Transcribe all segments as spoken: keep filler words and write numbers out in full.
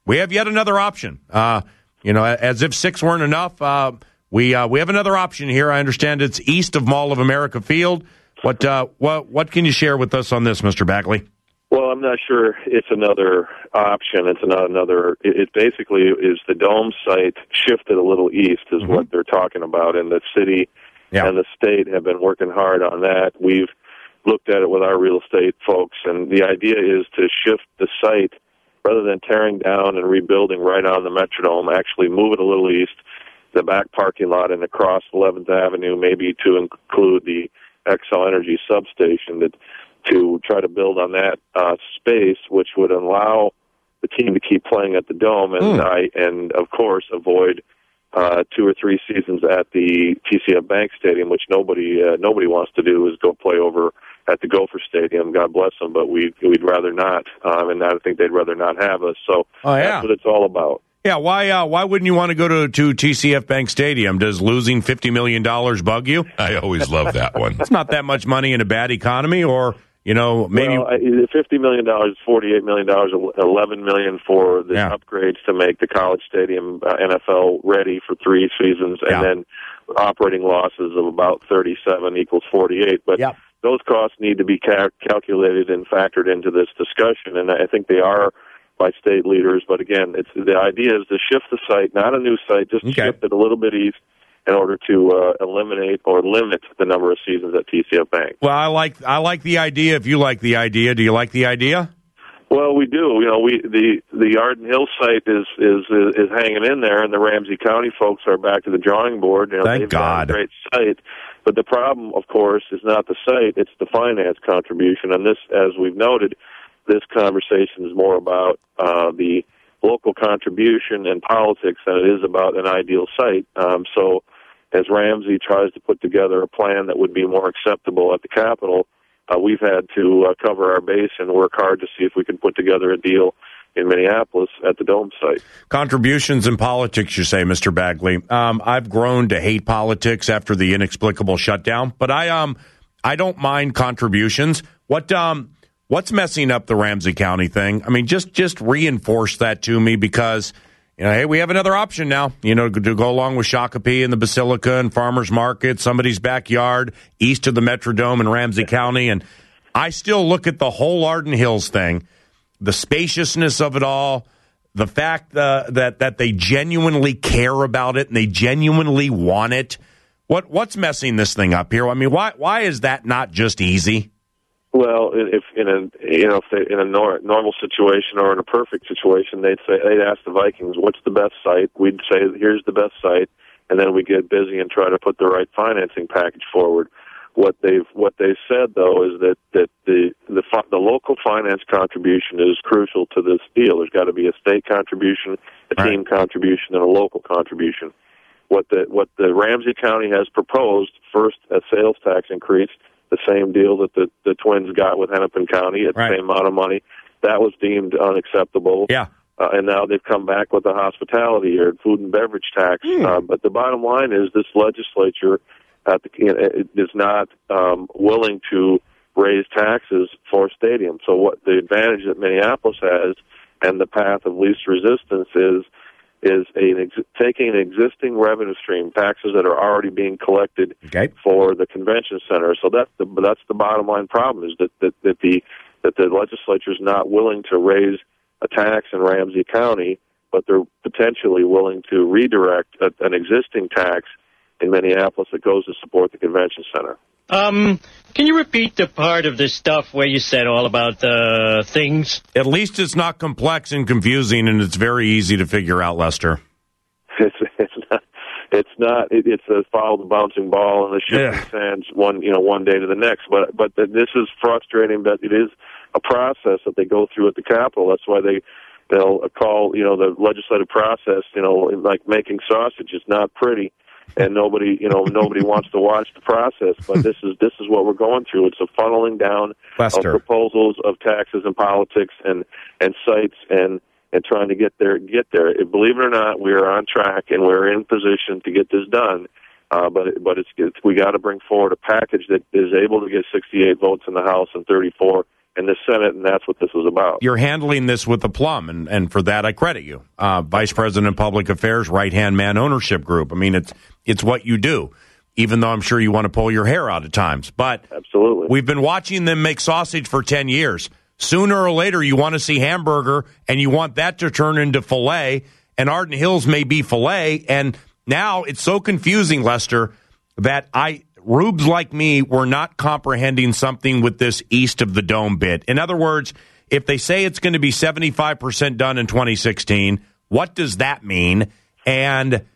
we have yet another option. Uh, you know, as if six weren't enough, uh, we uh, we have another option here. I understand it's east of Mall of America Field. What uh, what what can you share with us on this, Mister Bagley? Well, I'm not sure it's another option. It's not another. It, it basically is the Dome site shifted a little east, is mm-hmm. what they're talking about, and the city yeah. and the state have been working hard on that. We've looked at it with our real estate folks, and the idea is to shift the site rather than tearing down and rebuilding right on the Metrodome, actually move it a little east, the back parking lot and across eleventh Avenue, maybe to include the Xcel Energy substation, that to try to build on that uh, space, which would allow the team to keep playing at the Dome and, mm. I, and of course, avoid uh, two or three seasons at the T C F Bank Stadium, which nobody uh, nobody wants to do, is go play over at the Gopher Stadium. God bless them, but we'd, we'd rather not, um, and I think they'd rather not have us. So oh, yeah. that's what it's all about. Yeah, why uh, why wouldn't you want to go to, to T C F Bank Stadium? Does losing fifty million dollars bug you? I always love that one. It's not that much money in a bad economy, or, you know, maybe... Well, fifty million dollars is forty-eight million dollars, eleven million dollars for the yeah. upgrades to make the College Stadium uh, N F L ready for three seasons, and yeah. then operating losses of about thirty-seven equals forty-eight. But yeah. those costs need to be cal- calculated and factored into this discussion, and I think they are by state leaders. But again, it's the idea is to shift the site, not a new site, just okay. shift it a little bit east in order to uh, eliminate or limit the number of seasons at T C F Bank. Well, I like I like the idea. If you like the idea, do you like the idea? Well, we do. You know, we the the Arden Hill site is is is hanging in there, and the Ramsey County folks are back to the drawing board. You know, Thank they've God. got a great site, but the problem, of course, is not the site; it's the finance contribution. And this, as we've noted, this conversation is more about uh, the local contribution and politics than it is about an ideal site. Um, so, as Ramsey tries to put together a plan that would be more acceptable at the Capitol, uh, we've had to uh, cover our base and work hard to see if we can put together a deal in Minneapolis at the Dome site. Contributions in politics, you say, Mister Bagley. Um, I've grown to hate politics after the inexplicable shutdown, but I um I don't mind contributions. What um what's messing up the Ramsey County thing? I mean, just just reinforce that to me, because, you know, hey, we have another option now, you know, to go along with Shakopee and the Basilica and Farmers Market, somebody's backyard, east of the Metrodome in Ramsey County. And I still look at the whole Arden Hills thing, the spaciousness of it all, the fact uh, that that they genuinely care about it and they genuinely want it. What what's messing this thing up here? I mean, why why is that not just easy? Well, if in a you know if they, in a nor- normal situation or in a perfect situation, they'd say they'd ask the Vikings, "What's the best site?" We'd say, "Here's the best site," and then we get busy and try to put the right financing package forward. What they've what they've said though is that that the the the local finance contribution is crucial to this deal. There's got to be a state contribution, a All team right. contribution, and a local contribution. What the what the Ramsey County has proposed, first a sales tax increase, the same deal that the, the Twins got with Hennepin County at right. the same amount of money. That was deemed unacceptable. Yeah. Uh, and now they've come back with a hospitality or food and beverage tax. Hmm. Uh, but the bottom line is this legislature at the, is not um, willing to raise taxes for stadiums. So what the advantage that Minneapolis has and the path of least resistance is is a, ex- taking an existing revenue stream, taxes that are already being collected okay. for the convention center. So that's the that's the bottom line problem, is that, that, that the that the legislature is not willing to raise a tax in Ramsey County, but they're potentially willing to redirect a, an existing tax in Minneapolis that goes to support the convention center. Um, can you repeat the part of this stuff where you said all about the uh, things? At least it's not complex and confusing, and it's very easy to figure out, Lester. It's, it's not. It's not. It, it's a follow the bouncing ball and the shifting yeah. sands one, you know, one day to the next. But but this is frustrating. But it is a process that they go through at the Capitol. That's why they they'll call, you know, the legislative process, you know, like making sausage. It's not pretty. And nobody, you know, nobody wants to watch the process, but this is this is what we're going through. It's a funneling down Lester. of proposals of taxes and politics and, and sites and, and trying to get there. Get there. Believe it or not, we are on track and we're in position to get this done. Uh, but but it's, it's we got to bring forward a package that is able to get sixty-eight votes in the House and thirty-four and the Senate, and that's what this was about. You're handling this with aplomb, and, and for that I credit you. Uh, Vice President of Public Affairs, right-hand man ownership group. I mean, it's it's what you do, even though I'm sure you want to pull your hair out at times. But absolutely, we've been watching them make sausage for ten years. Sooner or later, you want to see hamburger, and you want that to turn into filet, and Arden Hills may be filet. And now it's so confusing, Lester, that I... Rubes like me were not comprehending something with this east of the dome bit. In other words, if they say it's going to be seventy-five percent done in twenty sixteen, what does that mean? And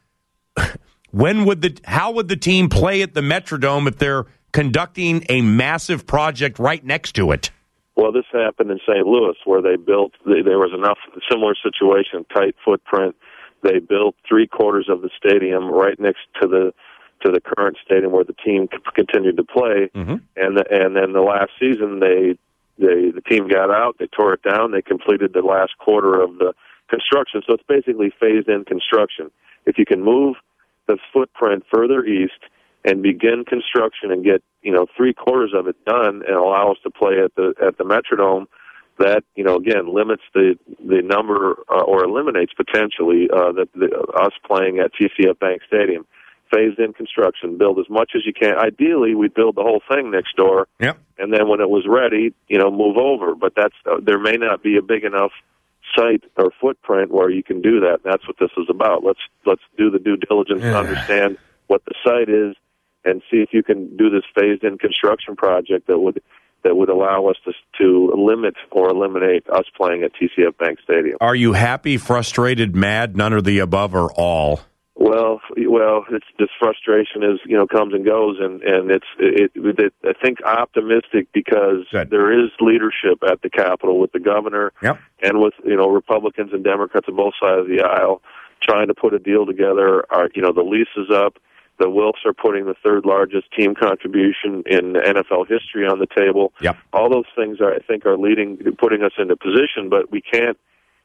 when would the how would the team play at the Metrodome if they're conducting a massive project right next to it? Well, this happened in Saint Louis, where they built. They, there was enough similar situation, tight footprint. They built three quarters of the stadium right next to the. to the current stadium where the team c- continued to play, mm-hmm. and the, and then the last season they they the team got out, they tore it down, they completed the last quarter of the construction. So it's basically phased in construction. If you can move the footprint further east and begin construction and get you know three quarters of it done and allow us to play at the at the Metrodome, that you know again limits the the number uh, or eliminates potentially uh, the, the us playing at T C F Bank Stadium. Phased in construction, build as much as you can. Ideally, we'd build the whole thing next door, yep. and then when it was ready, you know, move over. But that's uh, there may not be a big enough site or footprint where you can do that. That's what this is about. Let's let's do the due diligence to understand what the site is, and see if you can do this phased in construction project that would that would allow us to to limit or eliminate us playing at T C F Bank Stadium. Are you happy, frustrated, mad, none of the above, or all? Well, well, it's this frustration is you know comes and goes, and and it's it, it, it I think optimistic because Good. There is leadership at the Capitol with the governor yep. and with you know Republicans and Democrats on both sides of the aisle trying to put a deal together. Our you know the lease is up. The Wilfs are putting the third largest team contribution in N F L history on the table. Yep. All those things are I think are leading putting us into position, but we can't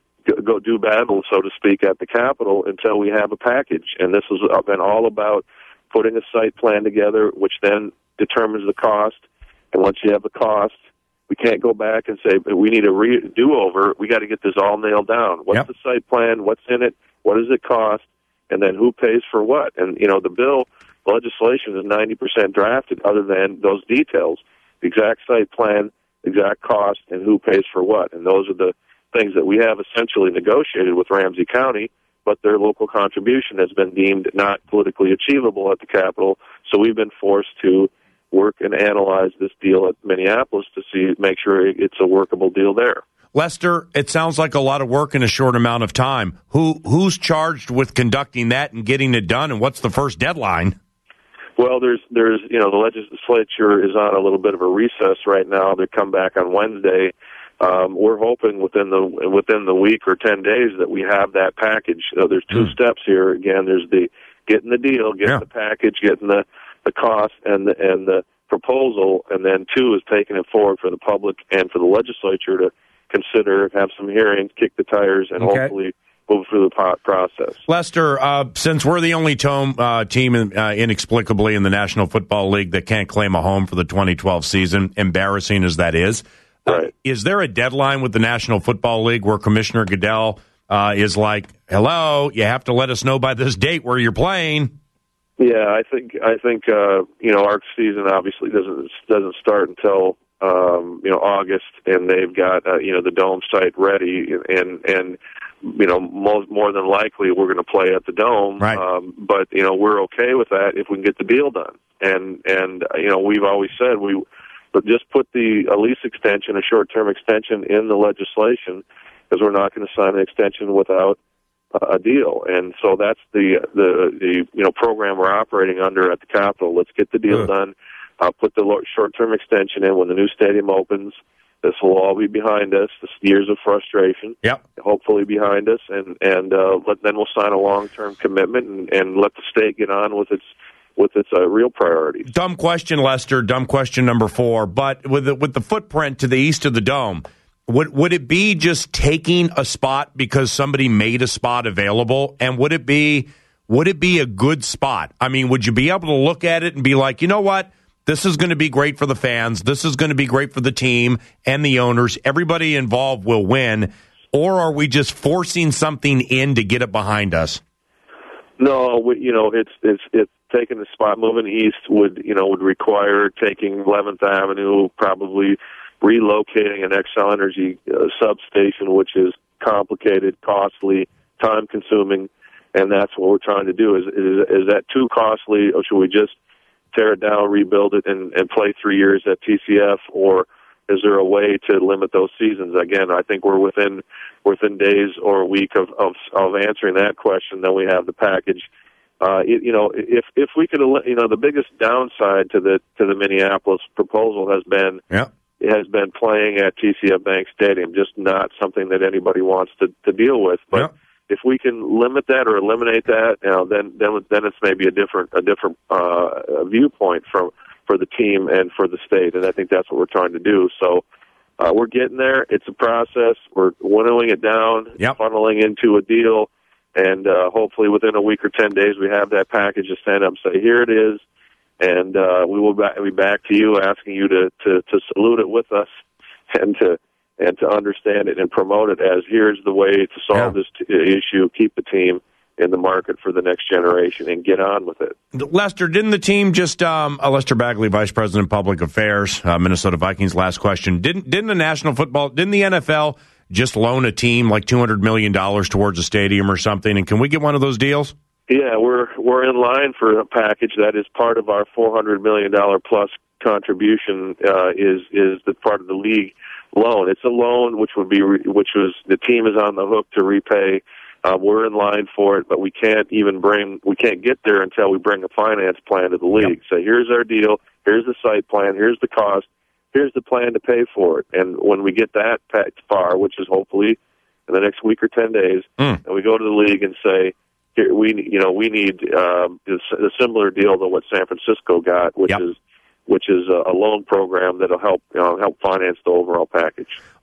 go do battle, so to speak, at the Capitol until we have a package. And this has been all about putting a site plan together, which then determines the cost. And once you have the cost, we can't go back and say, we need a re- do-over. We got to get this all nailed down. What's yep. the site plan? What's in it? What does it cost? And then who pays for what? And, you know, the bill, the legislation is ninety percent drafted other than those details. The exact site plan, exact cost, and who pays for what. And those are the things that we have essentially negotiated with Ramsey County, but their local contribution has been deemed not politically achievable at the Capitol, so we've been forced to work and analyze this deal at Minneapolis to see, make sure it's a workable deal there. Lester, it sounds like a lot of work in a short amount of time. Who who's charged with conducting that and getting it done, and what's the first deadline? Well, there's there's you know the legislature is on a little bit of a recess right now. They come back on Wednesday. Um, we're hoping within the within the week or ten days that we have that package. Uh, there's two mm. steps here. Again, there's the getting the deal, getting yeah. the package, getting the, the cost and the, and the proposal, and then two is taking it forward for the public and for the legislature to consider, have some hearings, kick the tires, and okay. hopefully move through the process. Lester, uh, since we're the only tome, uh, team in, uh, inexplicably in the National Football League that can't claim a home for the twenty twelve season, embarrassing as that is, right. uh, is there a deadline with the National Football League where Commissioner Goodell uh, is like, hello, you have to let us know by this date where you're playing? Yeah, I think I think uh, you know our season obviously doesn't doesn't start until um, you know August, and they've got uh, you know the dome site ready, and and you know most more than likely we're going to play at the dome. Right. Um, but you know we're okay with that if we can get the deal done, and and you know we've always said we but just put the a lease extension, a short term extension in the legislation, because we're not going to sign an extension without a deal. And so that's the, the the you know program we're operating under at the Capitol. Let's get the deal uh. done. Uh, put the short-term extension in when the new stadium opens. This will all be behind us. This years of frustration, yep. hopefully behind us, and and uh, let, then we'll sign a long-term commitment and, and let the state get on with its with its uh, real priorities. Dumb question, Lester. Dumb question number four. But with the, with the footprint to the east of the dome, Would would it be just taking a spot because somebody made a spot available? And would it be would it be a good spot? I mean, would you be able to look at it and be like, you know what? this is going to be great for the fans, this is going to be great for the team and the owners, everybody involved will win, or are we just forcing something in to get it behind us? No, we, you know, it's it's it's taking the spot. Moving east would you know would require taking eleventh Avenue, probably relocating an Xcel Energy uh, substation, which is complicated, costly, time consuming, and that's what we're trying to do. Is is, is that too costly, or should we just tear it down, rebuild it, and, and play three years at T C F, or is there a way to limit those seasons? Again, I think we're within within days or a week of, of, of answering that question. Then we have the package. Uh, it, you know, if if we could, you know, the biggest downside to the to the Minneapolis proposal has been yeah. has been playing at T C F Bank Stadium. Just not something that anybody wants to, to deal with. But yeah. if we can limit that or eliminate that, you know, then then then it's maybe a different a different uh, viewpoint from. for the team and for the state, and I think that's what we're trying to do. So uh, we're getting there. It's a process. We're winnowing it down, yep. funneling into a deal, and uh, hopefully within a week or ten days we have that package to stand up and say, here it is, and uh, we will be back to you asking you to, to, to salute it with us and to and to understand it and promote it as here's the way to solve yeah. this t- issue, keep the team in the market for the next generation and get on with it. Lester, didn't the team just, um, uh, Lester Bagley, Vice President of Public Affairs, uh, Minnesota Vikings, last question, didn't didn't the National Football, didn't the N F L just loan a team like two hundred million dollars towards a stadium or something, and can we get one of those deals? Yeah, we're we're in line for a package that is part of our four hundred million dollars plus contribution uh, is is the part of the league loan. It's a loan which would be, re- which was, the team is on the hook to repay. Uh, we're in line for it, but we can't even bring, we can't get there until we bring a finance plan to the league. Yep. So here's our deal, here's the site plan, here's the cost, here's the plan to pay for it. And when we get that far, which is hopefully in the next week or ten days, mm. and we go to the league and say, here, we, you know, we need um, a similar deal to what San Francisco got, which yep. is which is a loan program that'll help, you know, help finance the overall package.